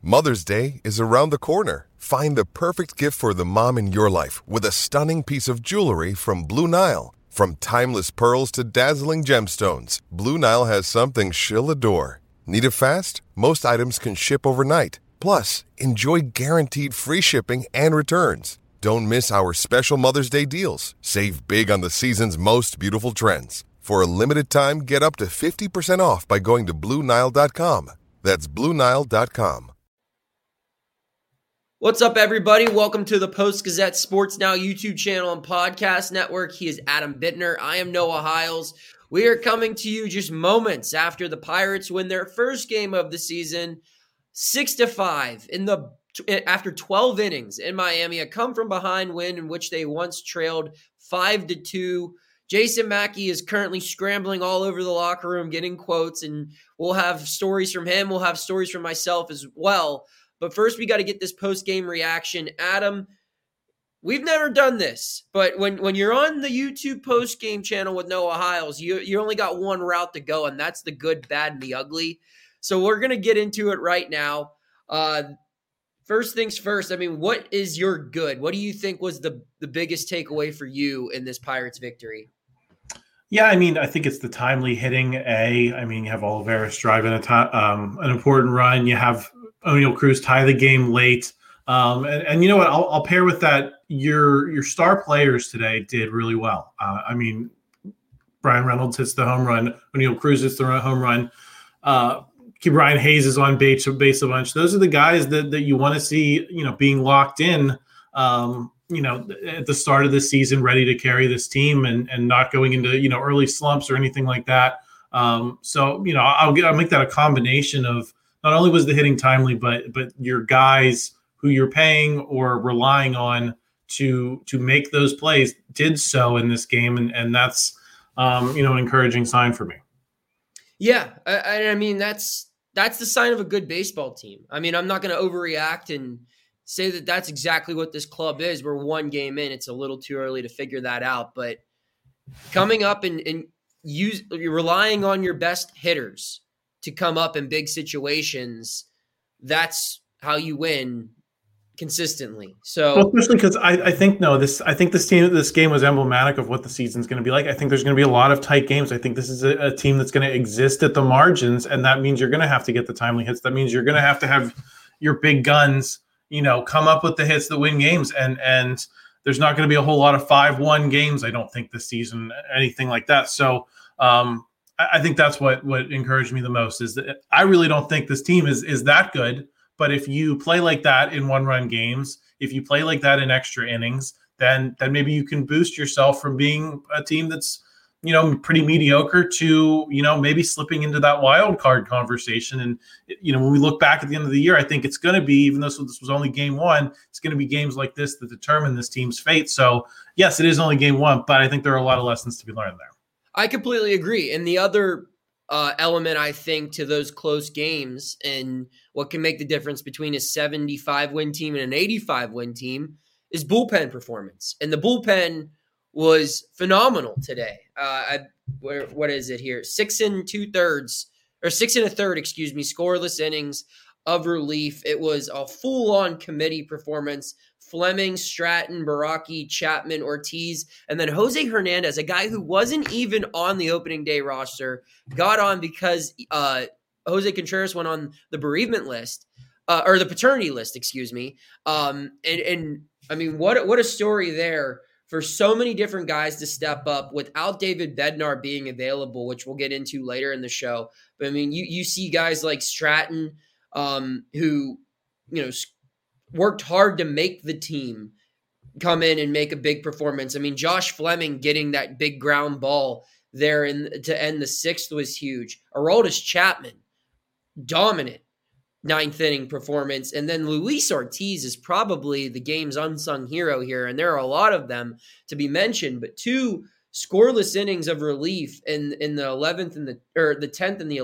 Mother's Day is around the corner. Find the perfect gift for the mom in your life with a stunning piece of jewelry from Blue Nile. From timeless pearls to dazzling gemstones, Blue Nile has something she'll adore. Need it fast? Most items can ship overnight. Plus, enjoy guaranteed free shipping and returns. Don't miss our special Mother's Day deals. Save big on the season's most beautiful trends. For a limited time, get up to 50% off by going to BlueNile.com. That's BlueNile.com. What's up, everybody? Welcome to the Post-Gazette Sports Now YouTube channel and podcast network. He is Adam Bittner. I am Noah Hiles. We are coming to you just moments after the Pirates win their first game of the season, 6-5 after 12 innings in Miami. A come-from-behind win in which they once trailed 5-2. Jason Mackey is currently scrambling all over the locker room, getting quotes, and we'll have stories from him. We'll have stories from myself as well. But first, we got to get this post-game reaction. Adam, we've never done this, but when you're on the YouTube post-game channel with Noah Hiles, you only got one route to go, and that's the good, bad, and the ugly. So we're going to get into it right now. First things first, I mean, what is your good? What do you think was the biggest takeaway for you in this Pirates victory? Yeah, I mean, I think it's the timely hitting. You have Olivares driving an important run. You have O'Neal Cruz tie the game late. And you know what? I'll pair with that. Your star players today did really well. Brian Reynolds hits the home run. O'Neal Cruz hits the home run. Brian Hayes is on base a bunch. Those are the guys that you want to see, being locked in, at the start of the season, ready to carry this team and not going into, early slumps or anything like that. I'll make that a combination of not only was the hitting timely, but your guys who you're paying or relying on to make those plays did so in this game. And that's, an encouraging sign for me. Yeah. I mean, that's the sign of a good baseball team. I mean, I'm not going to overreact and say that that's exactly what this club is. We're one game in. It's a little too early to figure that out. But coming up and relying on your best hitters to come up in big situations, that's how you win consistently. So, especially because I think this game was emblematic of what the season's going to be like. I think there's going to be a lot of tight games. I think this is a team that's going to exist at the margins, and that means you're going to have to get the timely hits. That means you're going to have your big guns, come up with the hits that win games. And there's not going to be a whole lot of 5-1 games, I don't think, this season, anything like that. So I think that's what encouraged me the most, is that I really don't think this team is that good. But if you play like that in one-run games, if you play like that in extra innings, then maybe you can boost yourself from being a team that's, pretty mediocre to, maybe slipping into that wild card conversation. And, when we look back at the end of the year, I think it's going to be, even though this was only game one, it's going to be games like this that determine this team's fate. So, yes, it is only game one, but I think there are a lot of lessons to be learned there. I completely agree. And the other element, I think, to those close games and what can make the difference between a 75-win team and an 85-win team is bullpen performance. And the bullpen was phenomenal today. What is it here? 6 2/3, or 6 1/3, scoreless innings of relief. It was a full-on committee performance. Fleming, Stratton, Baraki, Chapman, Ortiz, and then Jose Hernandez, a guy who wasn't even on the opening day roster, got on because Jose Contreras went on the bereavement list, or the paternity list, And I mean, what a story there for so many different guys to step up without David Bednar being available, which we'll get into later in the show. But I mean, you see guys like Stratton, who, worked hard to make the team come in and make a big performance. I mean, Josh Fleming getting that big ground ball there to end the sixth was huge. Aroldis Chapman, dominant ninth inning performance. And then Luis Ortiz is probably the game's unsung hero here. And there are a lot of them to be mentioned, but 2 scoreless innings of relief in the 11th and the 10th and the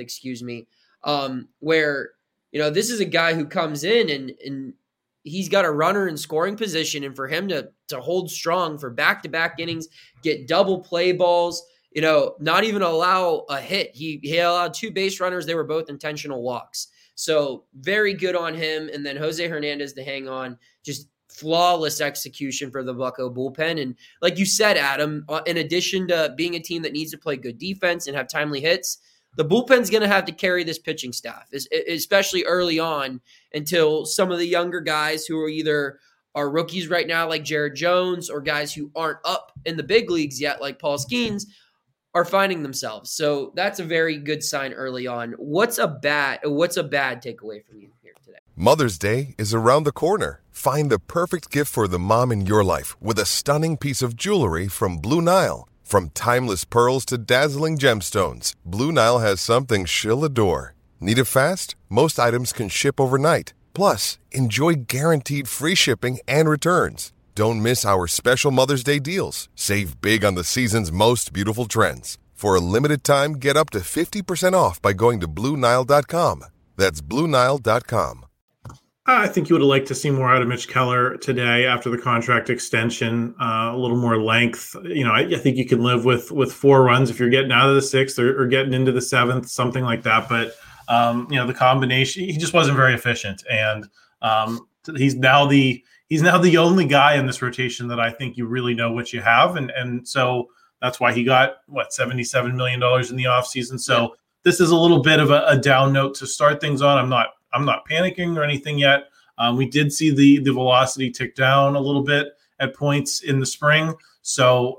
11th, where, this is a guy who comes in and he's got a runner in scoring position, and for him to hold strong for back-to-back innings, get double play balls, not even allow a hit. He allowed 2 base runners. They were both intentional walks. So very good on him. And then Jose Hernandez to hang on, just flawless execution for the Bucco bullpen. And like you said, Adam, in addition to being a team that needs to play good defense and have timely hits, the bullpen's going to have to carry this pitching staff, especially early on, until some of the younger guys who are rookies right now, like Jared Jones, or guys who aren't up in the big leagues yet, like Paul Skeens, are finding themselves. So that's a very good sign early on. What's a bad takeaway from you here today? Mother's Day is around the corner. Find the perfect gift for the mom in your life with a stunning piece of jewelry from Blue Nile. From timeless pearls to dazzling gemstones, Blue Nile has something she'll adore. Need it fast? Most items can ship overnight. Plus, enjoy guaranteed free shipping and returns. Don't miss our special Mother's Day deals. Save big on the season's most beautiful trends. For a limited time, get up to 50% off by going to BlueNile.com. That's BlueNile.com. I think you would have liked to see more out of Mitch Keller today after the contract extension, a little more length. I think you can live with 4 runs if you're getting out of the 6th or getting into the 7th, something like that. But, the combination, he just wasn't very efficient. And he's now the only guy in this rotation that I think you really know what you have. And so that's why he got, $77 million in the offseason. So this is a little bit of a down note to start things on. I'm not panicking or anything yet. We did see the velocity tick down a little bit at points in the spring. So,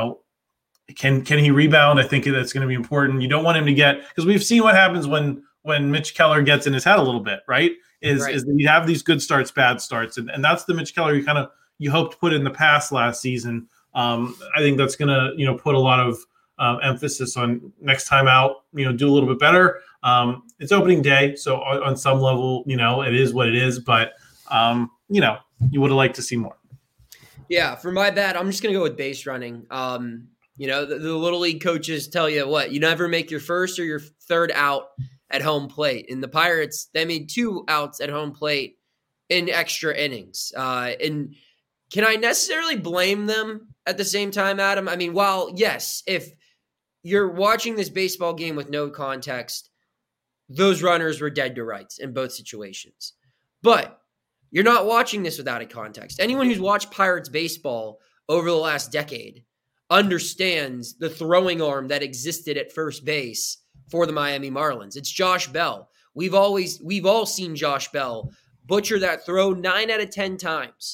can he rebound? I think that's going to be important. You don't want him to get, because we've seen what happens when Mitch Keller gets in his head a little bit, right? Is that you have these good starts, bad starts. And that's the Mitch Keller you hoped to put in the past last season. I think that's going to, put a lot of emphasis on next time out, do a little bit better. It's opening day, so on some level, it is what it is, but, you would have liked to see more. Yeah, for my bad, I'm just going to go with base running. The Little League coaches tell you you never make your first or your third out at home plate. In the Pirates, they made 2 outs at home plate in extra innings. And can I necessarily blame them at the same time, Adam? I mean, while, yes, if you're watching this baseball game with no context, those runners were dead to rights in both situations. But you're not watching this without a context. Anyone who's watched Pirates baseball over the last decade understands the throwing arm that existed at first base for the Miami Marlins. It's Josh Bell. We've all seen Josh Bell butcher that throw 9 out of 10 times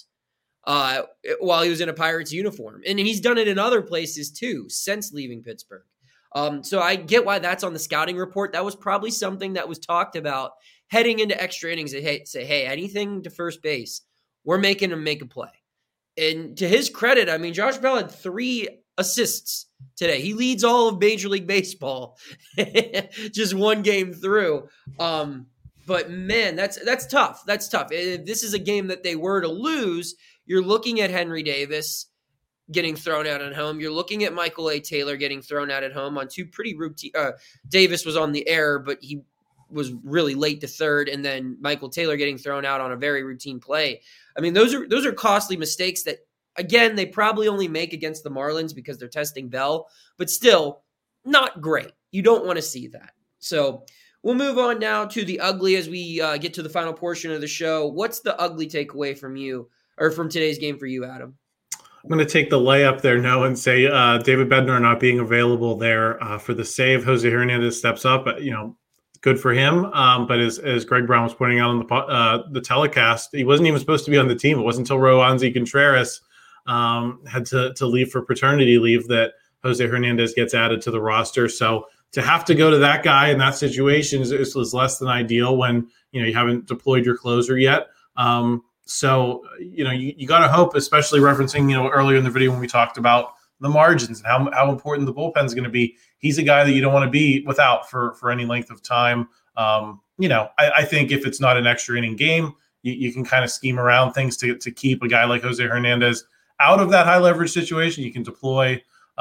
while he was in a Pirates uniform. And he's done it in other places too since leaving Pittsburgh. So I get why that's on the scouting report. That was probably something that was talked about heading into extra innings. Hey, anything to first base, we're making him make a play. And to his credit, I mean, Josh Bell had 3 assists today. He leads all of Major League Baseball just one game through. But man, that's tough. That's tough. If this is a game that they were to lose, you're looking at Henry Davis getting thrown out at home. You're looking at Michael A. Taylor getting thrown out at home on 2 pretty routine. Davis was on the air, but he was really late to third, and then Michael Taylor getting thrown out on a very routine play. I mean, those are costly mistakes that, again, they probably only make against the Marlins because they're testing Bell, but still not great. You don't want to see that. So we'll move on now to the ugly as we get to the final portion of the show. What's the ugly takeaway from you or from today's game for you, Adam? I'm going to take the layup there, Noah, and say David Bednar not being available there for the save. Jose Hernandez steps up, good for him. But as Greg Brown was pointing out on the telecast, he wasn't even supposed to be on the team. It wasn't until Roansy Contreras had to leave for paternity leave that Jose Hernandez gets added to the roster. So to have to go to that guy in that situation is less than ideal when you haven't deployed your closer yet. So you got to hope, especially referencing earlier in the video when we talked about the margins and how important the bullpen is going to be. He's a guy that you don't want to be without for any length of time. I think if it's not an extra inning game, you can kind of scheme around things to keep a guy like Jose Hernandez out of that high leverage situation. You can deploy,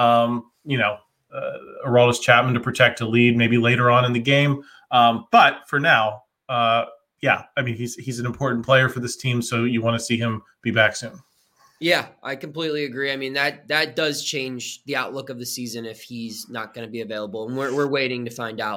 Aroldis Chapman to protect a lead maybe later on in the game. But for now, he's an important player for this team, so you want to see him be back soon. Yeah, I completely agree. I mean, that does change the outlook of the season if he's not going to be available, and we're waiting to find out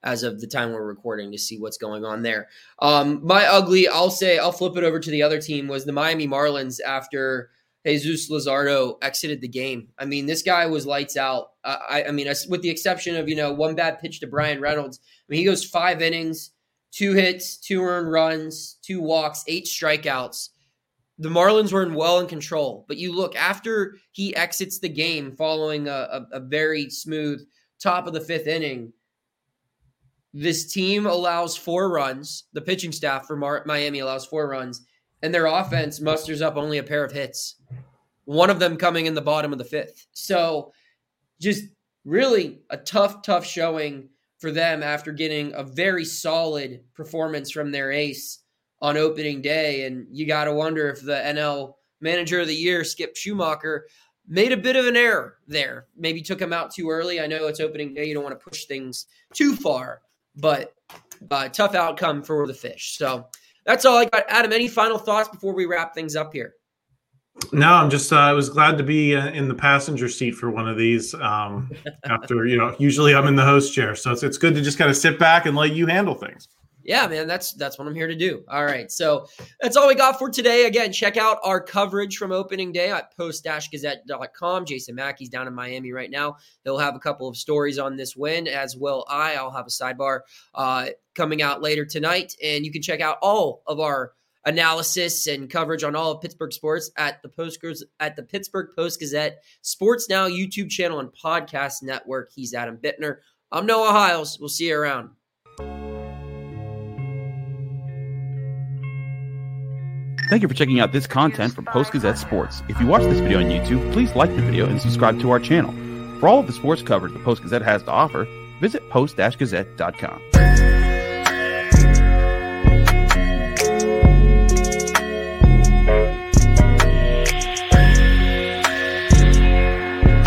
as of the time we're recording to see what's going on there. My ugly, I'll flip it over to the other team, was the Miami Marlins after Jesus Luzardo exited the game. I mean, this guy was lights out. I mean, with the exception of, one bad pitch to Brian Reynolds. I mean, he goes 5 innings, 2 hits, 2 earned runs, 2 walks, 8 strikeouts. The Marlins were well in control. But you look, after he exits the game following a very smooth top of the 5th inning, this team allows 4 runs. The pitching staff for Miami allows 4 runs, and their offense musters up only a pair of hits, one of them coming in the bottom of the 5th. So just really a tough showing for them after getting a very solid performance from their ace on opening day. And you got to wonder if the NL Manager of the Year, Skip Schumacher, made a bit of an error there. Maybe took him out too early. I know it's opening day. You don't want to push things too far, but tough outcome for the Fish. So that's all I got. Adam, any final thoughts before we wrap things up here? No, I'm just, I was glad to be in the passenger seat for one of these after, usually I'm in the host chair. So it's good to just kind of sit back and let you handle things. Yeah, man, that's what I'm here to do. All right, so that's all we got for today. Again, check out our coverage from opening day at post-gazette.com. Jason Mackey's down in Miami right now. He'll have a couple of stories on this win, as will I. I'll have a sidebar coming out later tonight, and you can check out all of our analysis and coverage on all of Pittsburgh sports at the Pittsburgh Post-Gazette Sports Now YouTube channel and podcast network. He's Adam Bittner. I'm Noah Hiles. We'll see you around. Thank you for checking out this content from Post-Gazette Sports. If you watch this video on YouTube, please like the video and subscribe to our channel. For all of the sports coverage the Post-Gazette has to offer, visit post-gazette.com.